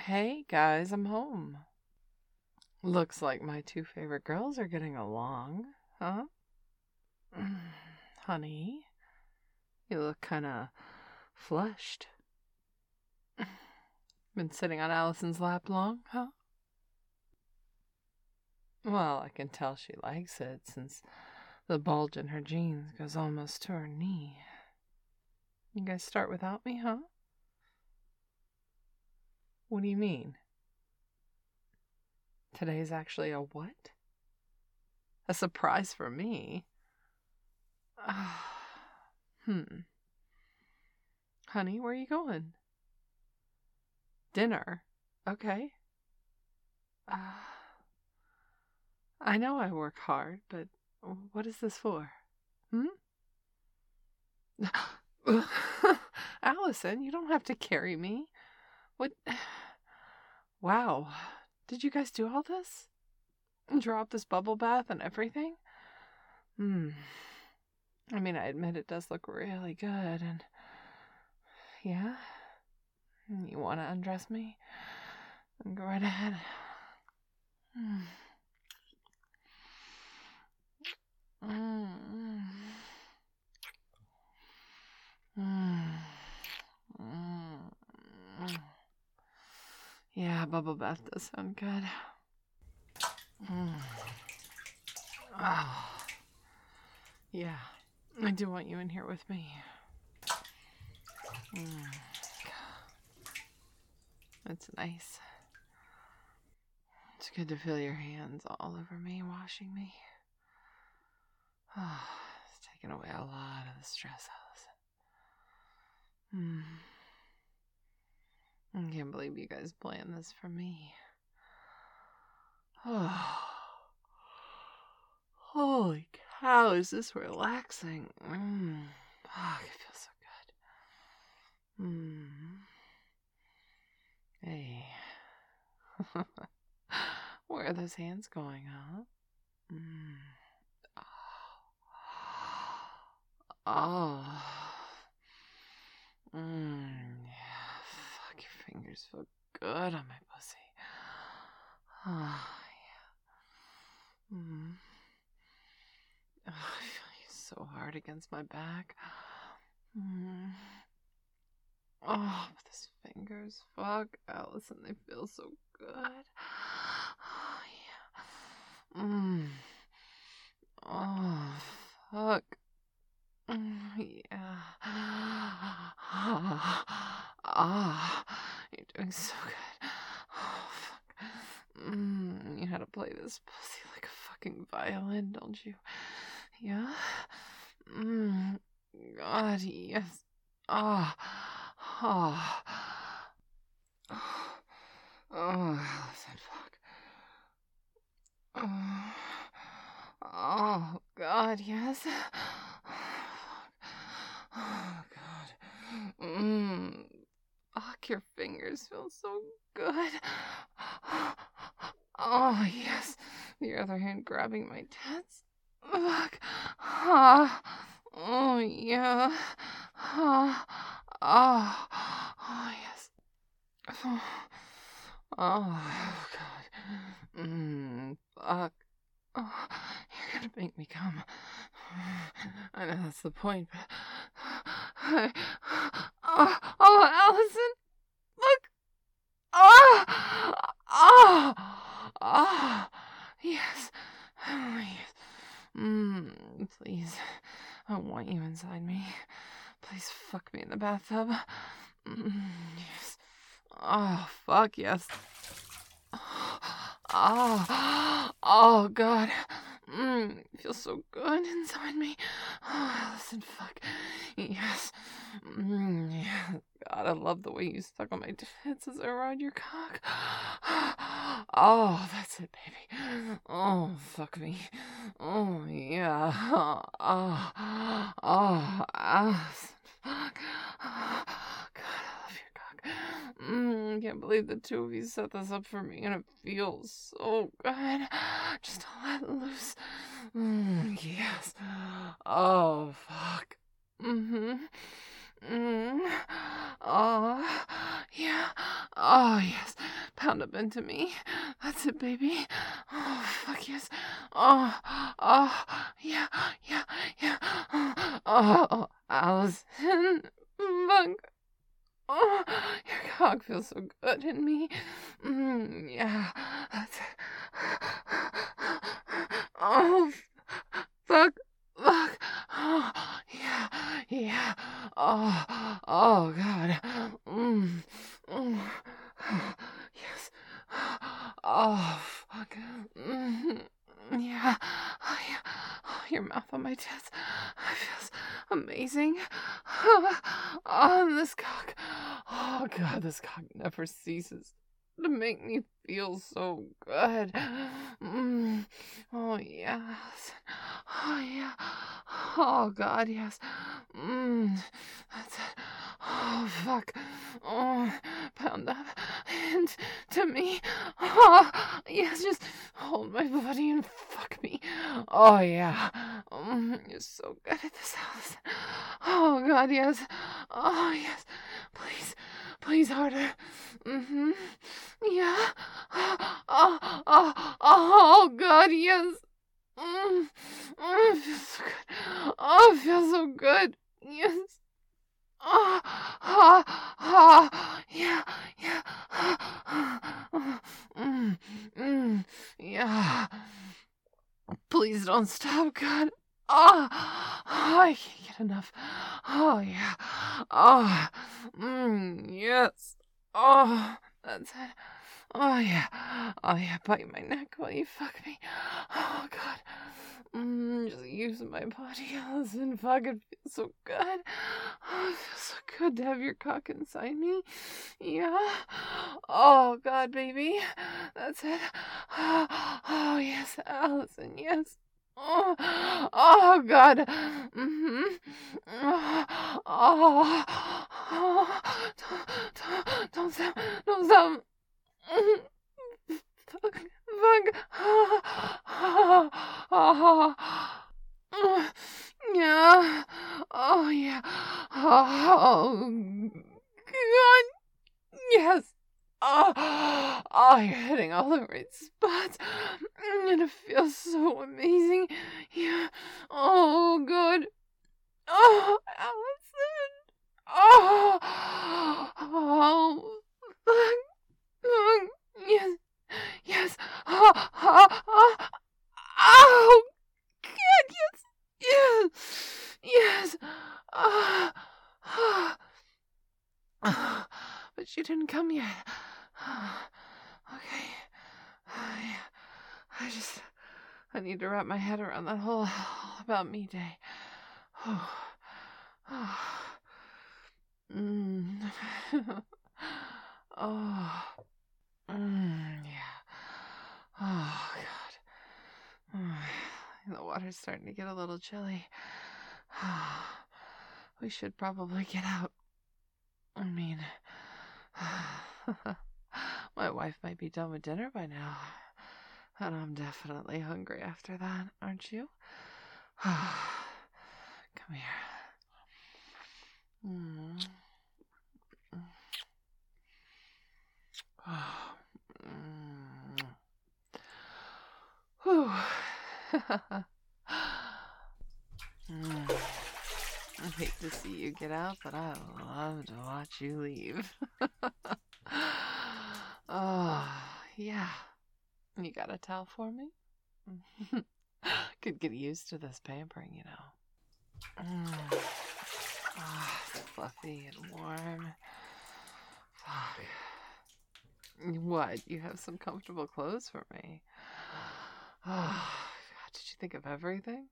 Hey guys, I'm home. Looks like my two favorite girls are getting along, huh? Honey, you look kinda flushed. Been sitting on Allison's lap long, huh? Well, I can tell she likes it since the bulge in her jeans goes almost to her knee. You guys start without me, huh? What do you mean? Today's actually a what? A surprise for me. Honey, where are you going? Dinner? Okay. I know I work hard, but what is this for? Allison, you don't have to carry me. What? Wow. Did you guys do all this? Drop this bubble bath and everything? I mean, I admit it does look really good, and yeah? You want to undress me? Go right ahead. Yeah, bubble bath does sound good. Yeah, I do want you in here with me. It's nice. It's good to feel your hands all over me, washing me. It's taken away a lot of the stress, Allison. I can't believe you guys planned this for me. Holy cow, is this relaxing? It feels so good. Hey. Where are those hands going, huh? Yeah, fuck, your fingers feel good on my pussy. Yeah. I feel you so hard against my back. But these fingers, fuck, Allison, they feel so good. Yeah. Fuck. Yeah. You're doing so good. Fuck. You know how to play this pussy like a fucking violin, don't you? Yeah? God, yes. Allison, fuck. Oh, God, yes. Oh, God. Fuck, your fingers feel so good. Oh, yes. The other hand grabbing my tits. Fuck. Oh, yeah. Yes. Oh, God. Fuck. Oh, you're gonna make me come. I know that's the point, but... Allison! Look! Yes. Oh, yes. Please. I want you inside me. Please fuck me in the bathtub. Yes. Oh, fuck, yes. Oh, God. It feels so good inside me. Listen, fuck. Yes. Yeah. God, I love the way you suck on my tits as I ride your cock. Oh, that's it, baby. Oh, fuck me. Oh, yeah. Fuck. God, I love your cock. I can't believe the two of you set this up for me, and it feels so good. Just to let loose. Yes. Oh, fuck. Oh, yeah. Oh, yes. pound up into me. That's it, baby. Oh, fuck yes. Oh, oh, yeah, yeah, yeah. Oh, Allison. Fuck. Oh, your cock feels so good in me. Yeah, that's it. Oh, fuck, fuck. Oh, yeah, yeah. Oh, God. Yes. Oh, fuck. Yeah. Oh, yeah. Oh, your mouth on my tits. It feels amazing. Oh, this cock. Oh, God, this cock never ceases to make me feel so good. Oh, yes. Oh, yeah. Oh, God, yes. That's it. Oh, fuck. Oh, pound up into me. Oh, yes, just hold my body and fuck me. Oh, yeah. You're so good at this, Allison. Oh, God, yes. Oh, yes. Please, please harder. Yeah. Oh, God, yes. It feels so good. Oh, it feels so good. Yes. Yeah, yeah. Yeah. Please don't stop, God. I can't get enough. Oh, yeah. Oh, yes. Oh, that's it. Oh, yeah. Oh, yeah. Bite my neck while you fuck me. Oh, God. Just using my body. Listen, fuck, it feels so good. Oh, it feels so good to have your cock inside me. Yeah. Oh, God, baby. That's it. Oh, yes, Allison, yes. Oh, God. Oh, don't stop. Don't stop. Fuck. Yeah. Oh, yeah. Oh, God. Yes. You're hitting all the right spots. And it feels so amazing. Yeah. Oh, good. Oh, Allison. Oh, yes, yes. Oh, God, yes, yes, yes. But you didn't come yet. Okay. I need to wrap my head around that whole all about me day. Oh, yeah. Oh, God. The water's starting to get a little chilly. We should probably get out. I mean, my wife might be done with dinner by now. And I'm definitely hungry after that, aren't you? Come here. Whew. I hate to see you get out, but I love to watch you leave. Oh, yeah. You got a towel for me? Could get used to this pampering, you know. Fluffy and warm. Fuck. What? You have some comfortable clothes for me? Oh, God, did you think of everything?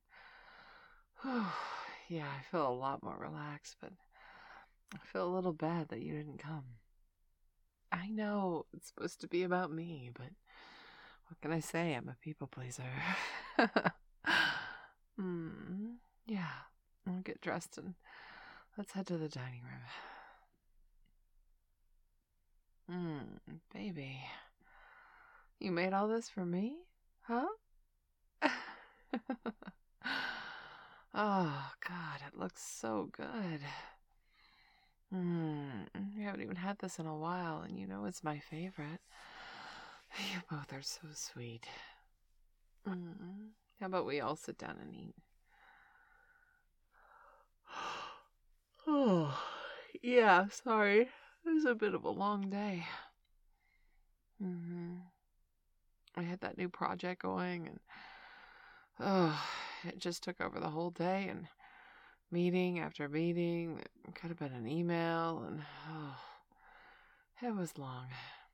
Yeah, I feel a lot more relaxed, but I feel a little bad that you didn't come. I know it's supposed to be about me, but what can I say? I'm a people pleaser. Yeah, I'll get dressed and let's head to the dining room. Baby, you made all this for me? Huh? Oh, God, it looks so good. You haven't even had this in a while, and you know it's my favorite. You both are so sweet. How about we all sit down and eat? Oh, yeah, sorry. It was a bit of a long day. I had that new project going, and it just took over the whole day, and meeting after meeting. It could have been an email, and it was long.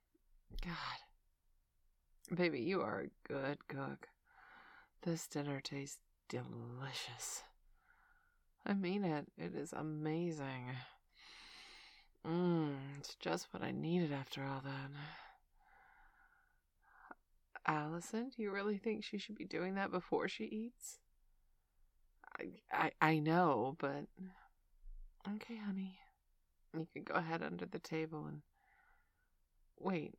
God. Baby, you are a good cook. This dinner tastes delicious. I mean it. It is amazing. It's just what I needed after all that. Allison, do you really think she should be doing that before she eats? I know, but... Okay, honey. You can go ahead under the table and... Wait.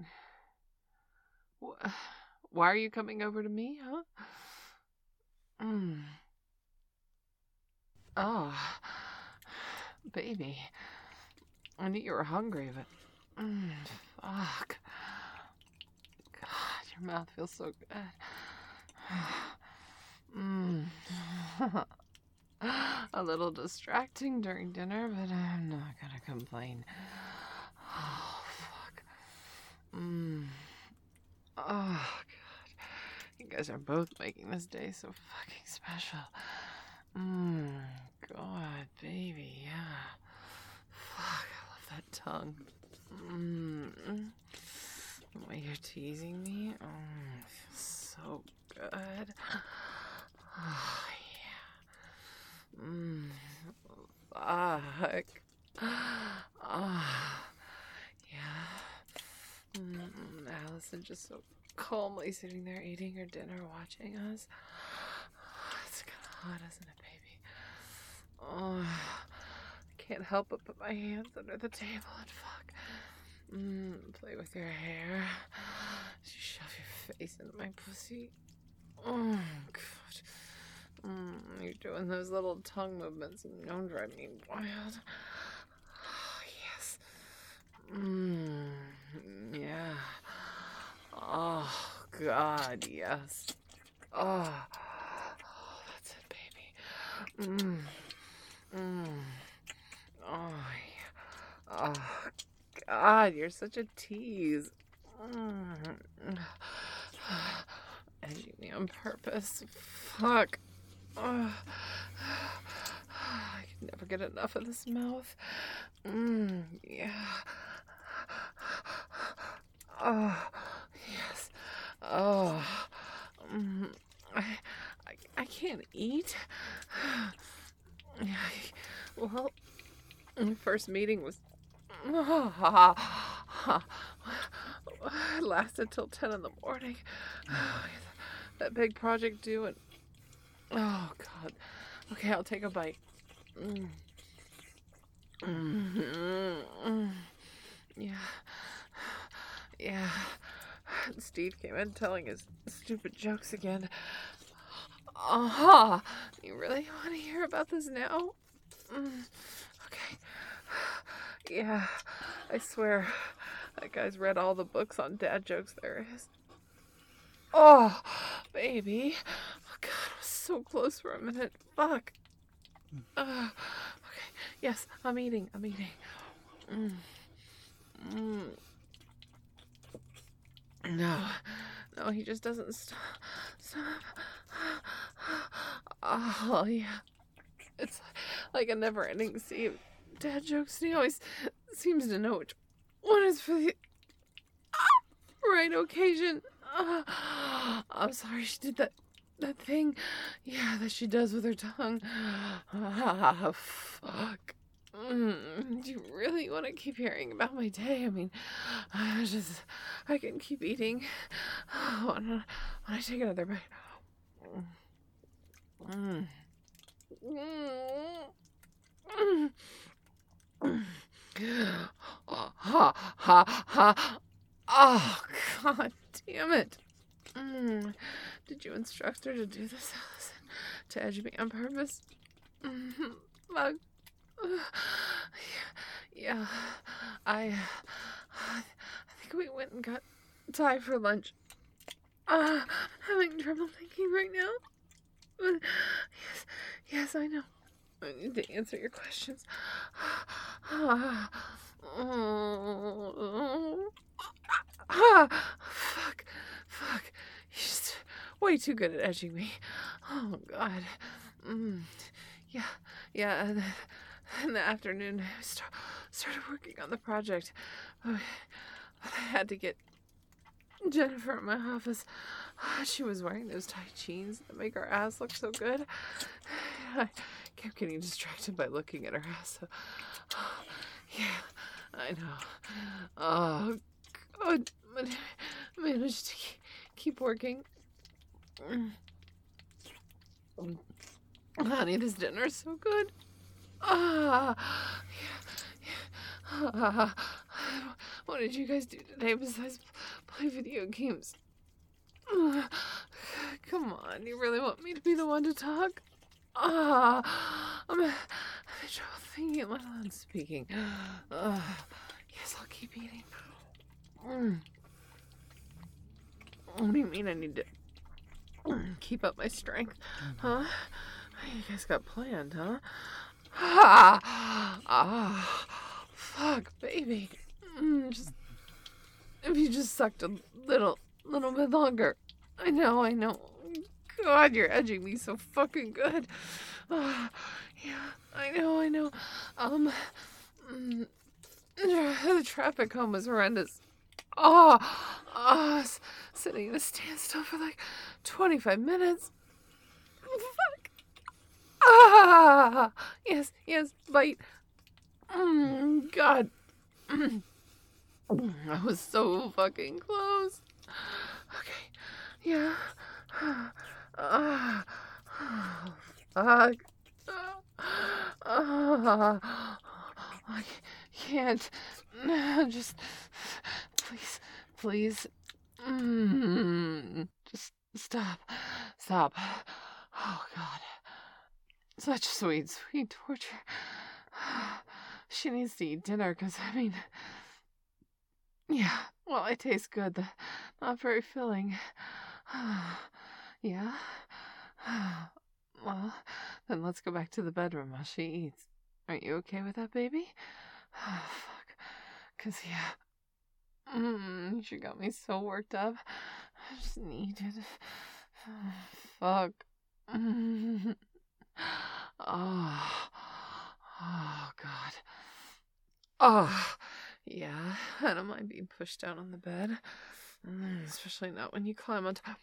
Why are you coming over to me, huh? Oh, baby. I knew you were hungry, but... fuck. God, your mouth feels so good. A little distracting during dinner, but I'm not gonna complain. Oh, fuck. Oh, God. You guys are both making this day so fucking special. God, baby, yeah. Fuck, I love that tongue. The way you're teasing me, it feels so good. Oh, yeah. Fuck. Yeah. Allison just so calmly sitting there eating her dinner, watching us. It's kind of hot, isn't it, baby? I can't help but put my hands under the table and fuck. Play with your hair. You shove your face into my pussy. Oh, God. You're doing those little tongue movements and don't drive me wild. Oh, yes. Yeah. Oh, God, yes. Oh, that's it, baby. Oh, yeah. Oh, God, you're such a tease. Edging me on purpose. Fuck. I can never get enough of this mouth. Yeah. Oh, yes. Oh. I can't eat. Well, the first meeting was... It lasted till 10 in the morning. That big project due and... Oh, God. Okay, I'll take a bite. Yeah. Steve came in telling his stupid jokes again. You really want to hear about this now? Okay. Yeah, I swear, that guy's read all the books on dad jokes there is. Oh, baby. Oh, God, I was so close for a minute. Fuck. Okay, yes, I'm eating. No, he just doesn't stop. Oh, yeah. It's like a never-ending sea of dad jokes, and he always seems to know which one is for the right occasion. I'm sorry she did that thing. Yeah, that she does with her tongue. Fuck. Do you really want to keep hearing about my day? I mean, I can keep eating. When I take another bite. Oh, God damn it. Did you instruct her to do this, Allison? To edge me on purpose? Fuck. Yeah. I think we went and got Thai for lunch. Having trouble thinking right now. But yes, I know. I need to answer your questions. Fuck. You're just way too good at edging me. Oh, God. Yeah. In the afternoon, I started working on the project. But I had to get Jennifer in my office. She was wearing those tight jeans that make her ass look so good. I kept getting distracted by looking at her ass. So, yeah, I know. Oh, God. But I managed to keep working. Honey, this dinner is so good. What did you guys do today besides play video games? Come on, you really want me to be the one to talk? I'm having trouble thinking, let alone speaking. Yes, I'll keep eating. What do you mean I need to keep up my strength? Huh? You guys got planned, huh? Fuck, baby. If you just sucked a little bit longer. I know. God, you're edging me so fucking good. Yeah, I know. The traffic home was horrendous. Sitting in a standstill for like 25 minutes. Fuck. Yes, bite. God. I was so fucking close. Okay, yeah. Fuck. I can't. Just, please. Just stop. Oh, God. Such sweet torture. She needs to eat dinner, because, yeah, well, it tastes good. Not very filling. Yeah? Well, then let's go back to the bedroom while she eats. Aren't you okay with that, baby? Fuck. 'Cause, yeah. She got me so worked up. I just needed. Fuck. Oh, God. Oh, yeah. I don't mind being pushed down on the bed. Especially not when you climb on top.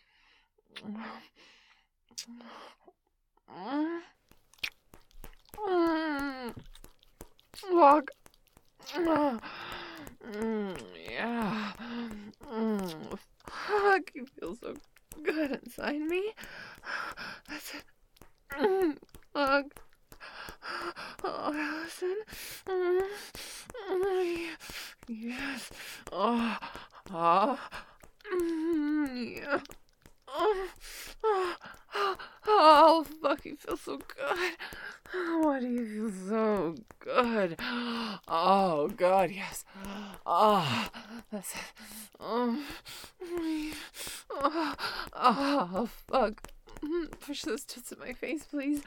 Walk. Yeah. Fuck, you feel so good inside me. That's it. Fuck. Oh, Allison. Yes. Yeah. Oh, fuck, you feel so good. Why do you feel so good? Oh, God, yes. Oh, that's it. Oh, fuck. Push those tits in my face, please.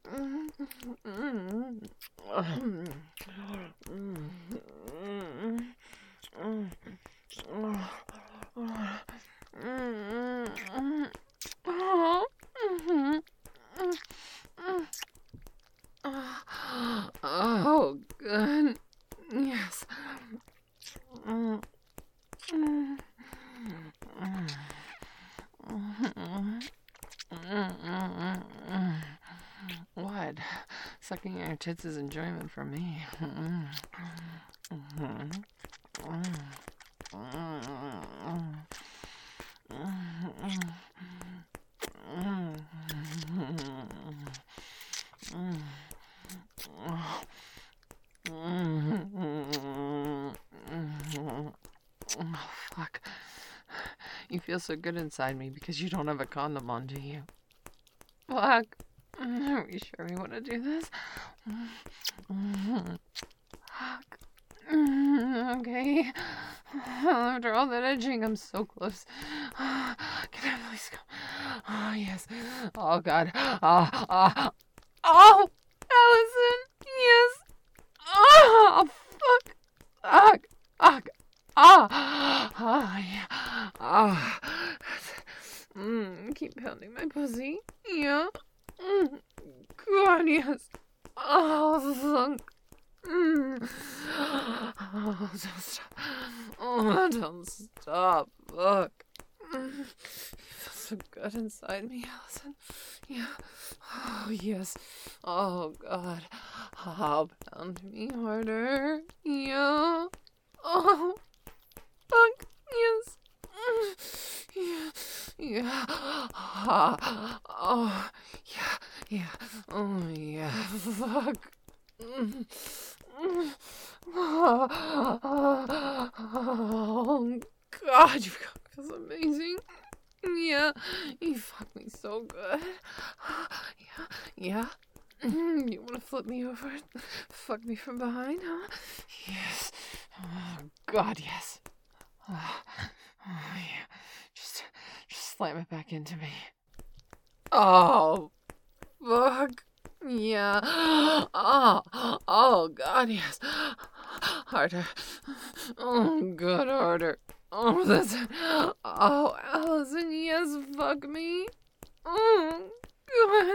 Oh, good. Yes. What? Sucking your tits is enjoyment for me. Oh, fuck. You feel so good inside me because you don't have a condom on, do you? Fuck. Are we sure we want to do this? Fuck. Okay. After all that edging, I'm so close. Can I please go? Oh, yes. Oh, God. Oh, Allison. Yes. Oh, fuck. Fuck. Fuck. Yeah. Keep pounding my pussy. Yeah. God, yes. Oh, fuck. Oh, don't stop. Oh, don't stop. Fuck. You feel so good inside me, Allison. Yeah. Oh, yes. Oh, God. Oh, pound me harder. Yeah. Oh, fuck. Yes. Yeah. Yeah. Oh, yeah. Yeah. Oh, yeah. Fuck. Oh, God, you feels amazing. Yeah, you fuck me so good. Yeah. You want to flip me over? Fuck me from behind, huh? Yes. Oh, God, yes. Oh, yeah. Just slam it back into me. Oh, fuck. Yeah. Oh, God, yes. Harder. Oh, good, harder. Oh, that's it. Oh, Allison, yes, fuck me. Oh, God.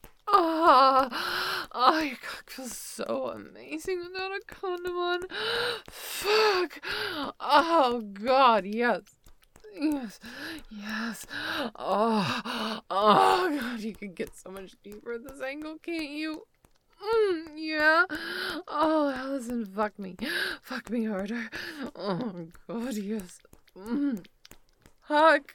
Your cock feels so amazing without a condom on. Fuck. Oh, God, yes. Yes. Oh, God, you can get so much deeper at this angle, can't you? Yeah. Oh, Allison, fuck me. Fuck me harder. Oh, God, yes. Fuck.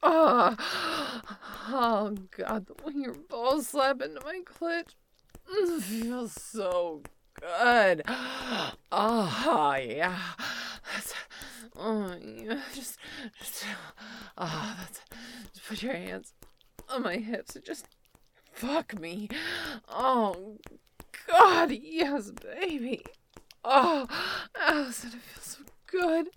Oh, God, the way your balls slap into my clit feels so good. Oh, yeah. That's, oh, yeah. Just, that's it. Just put your hands on my hips and just fuck me. Oh, God, yes, baby. Oh, Allison, it feels so good.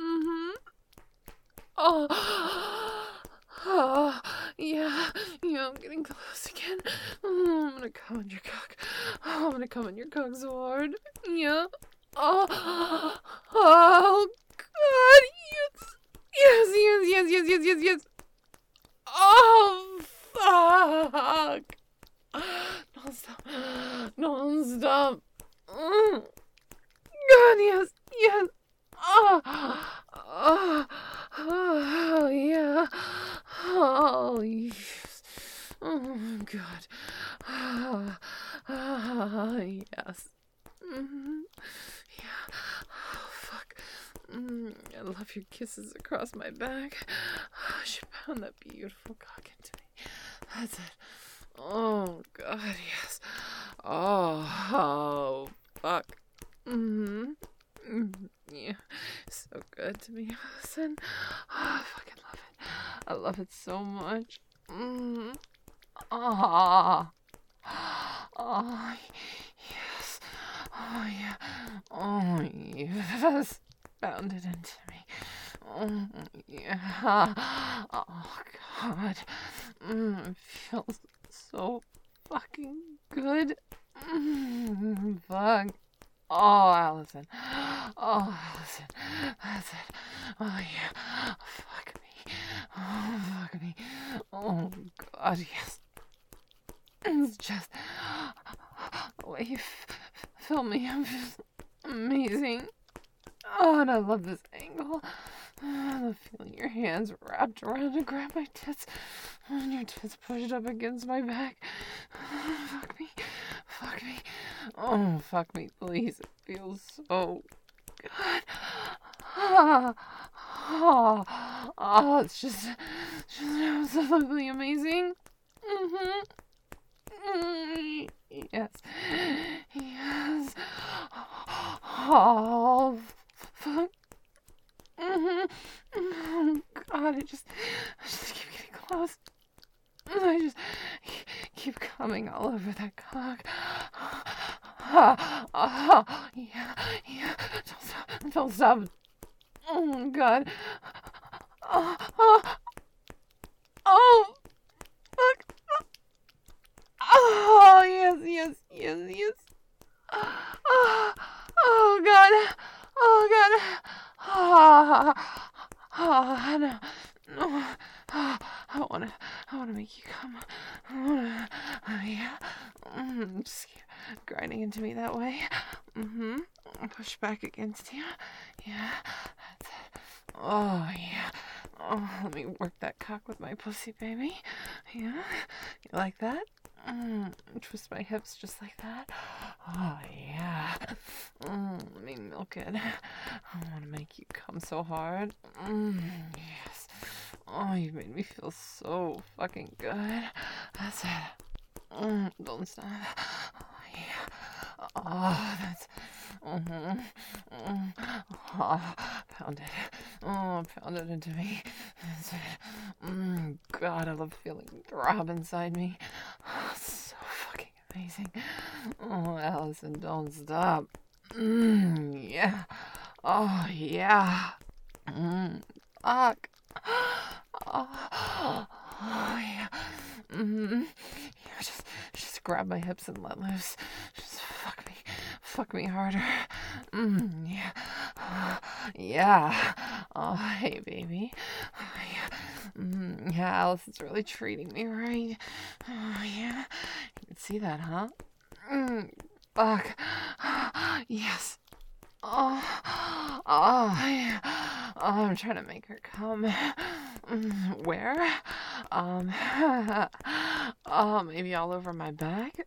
Yeah, I'm getting close again. I'm gonna come on your cock. I'm gonna come on your cock so hard. Yeah. Oh, God, yes. Oh, fuck. Don't stop. God, yes. Oh, yeah. Oh, yes. Oh, God. Yes. Yeah. Oh, fuck. I love your kisses across my back. I should pound that beautiful cock into me. That's it. Oh, God, yes. Oh, fuck. Yeah, so good to me, Allison. Oh, I fucking love it. I love it so much. Ah. Oh, yes. Oh, yeah. Oh, yes. Bound it into me. Oh, yeah. Oh, God. It feels so fucking good. Fuck. Oh, Allison. That's it. Oh, yeah. Fuck me. Oh, fuck me. Oh, God, yes. It's just the way you fill me up is amazing. Oh, and I love this angle. The feeling your hands wrapped around and grab my tits, and your tits pushed up against my back. Fuck me. Oh, fuck me, please. It feels so good. It's just absolutely amazing. Yes. Oh, fuck. God, I just keep getting close. I just keep coming all over that cock. Yeah. Don't stop. Oh, God. Oh, oh, oh, fuck. Oh, yes, yes, yes, yes. Oh, oh God. Oh, God. Oh, oh no. No. Oh, I wanna make you come. Yeah. Just keep grinding into me that way. Push back against you. Yeah. That's it. Oh, yeah. Oh, let me work that cock with my pussy, baby. Yeah. You like that? Twist my hips just like that. Oh, yeah. Let me milk it. I want to make you come so hard. Yes. Oh, you made me feel so fucking good. That's it. Don't stop. Oh, yeah. Oh, that's. Oh, pound it. Oh, pound it into me. That's it. God, I love feeling throb inside me. So fucking amazing. Oh, Allison, don't stop. Yeah. Oh, yeah. Fuck. Oh, yeah. Yeah, just grab my hips and let loose. Just fuck me harder. Yeah. Yeah. Oh, hey, baby. Yeah, Allison's really treating me right. Oh, yeah. You can see that, huh? Fuck. Yes. Oh, yeah. Oh, I'm trying to make her come. Where? Um, oh, maybe all over my back?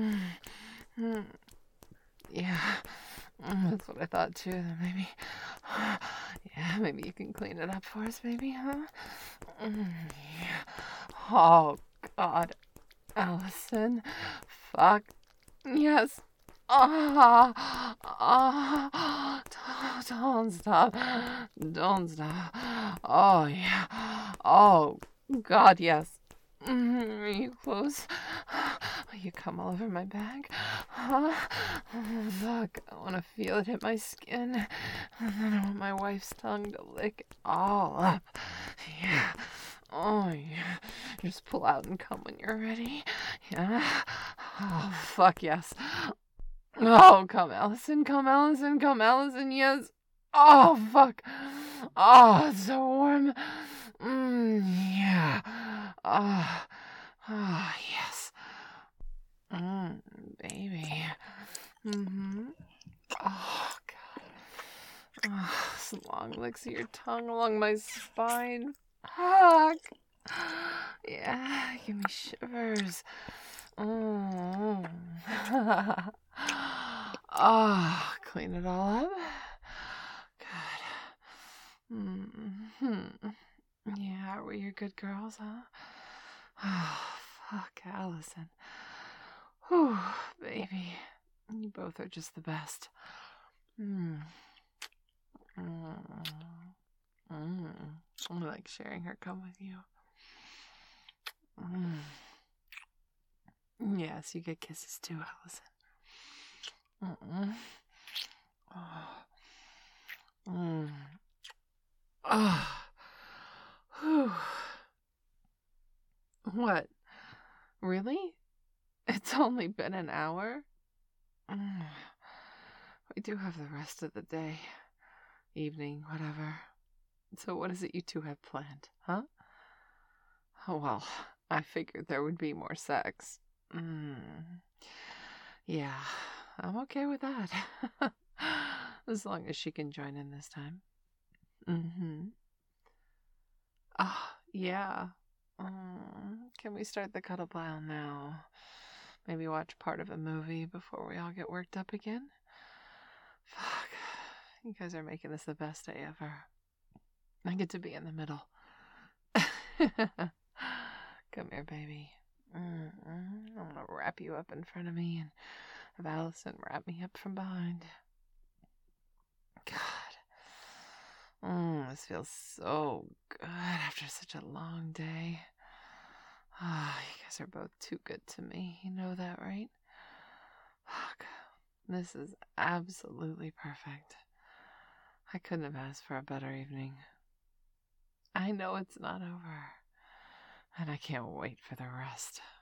Yeah, that's what I thought too. Then maybe, yeah, maybe you can clean it up for us, baby, huh? Yeah. Oh, God, Allison. Fuck. Yes. Don't stop. Don't stop. Oh, yeah. Oh, God, yes. Are you close? Will you come all over my back? Oh, fuck. I want to feel it hit my skin. And then I want my wife's tongue to lick it all up. Yeah. Oh, yeah. Just pull out and come when you're ready. Yeah. Oh, fuck yes. Oh, come, Allison. Come, Allison. Come, Allison. Yes. Oh, fuck. Oh, it's so warm. Yeah. Yes. Baby. Oh, God. Oh, some long licks of your tongue along my spine. Fuck. Yeah, give me shivers. Oh. Oh, clean it all up. Good. Yeah, were you good girls, huh? Oh, fuck, Allison. Whew, baby. You both are just the best. I like sharing her cum with you. Yes, you get kisses too, Allison. Whew. What? Really? It's only been an hour? We do have the rest of the day, evening, whatever. So what is it you two have planned, huh? Oh, well, I figured there would be more sex. Yeah, I'm okay with that. As long as she can join in this time. Oh, yeah. Can we start the cuddle pile now? Maybe watch part of a movie before we all get worked up again? Fuck. You guys are making this the best day ever. I get to be in the middle. Come here, baby. I'm gonna wrap you up in front of me and have Allison wrap me up from behind. God. This feels so good after such a long day. You guys are both too good to me. You know that, right? Fuck. This is absolutely perfect. I couldn't have asked for a better evening. I know it's not over, and I can't wait for the rest.